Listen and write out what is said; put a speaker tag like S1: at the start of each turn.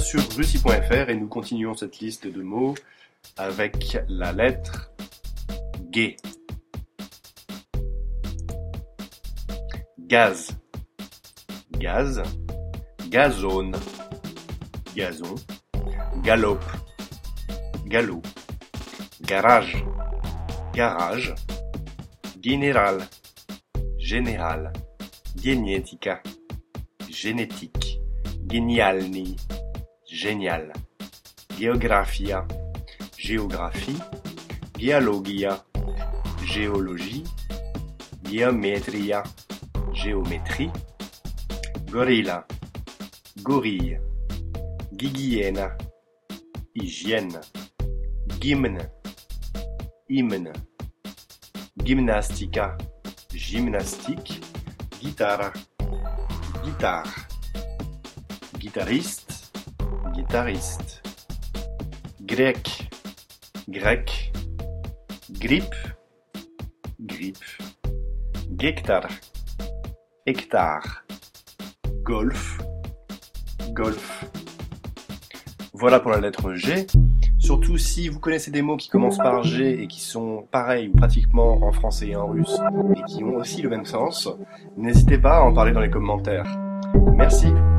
S1: sur russie.fr et nous continuons cette liste de mots avec la lettre G. Gaz, gaz, gazone, gazon, galope, galop, garage, garage, général, général, genetica, génétique, genialni, génial, géographia, géographie, géologia, géologie, géométria, géométrie, gorilla, gorille, gigiena, hygiène, gymne, hymne, gymnastica, gymnastique, guitare, guitare, guitariste, guitariste, grec, grec, grippe, grippe, hectare, hectare, golf, golf. Voilà pour la lettre G. Surtout si vous connaissez des mots qui commencent par G et qui sont pareils ou pratiquement en français et en russe et qui ont aussi le même sens, n'hésitez pas à en parler dans les commentaires. Merci.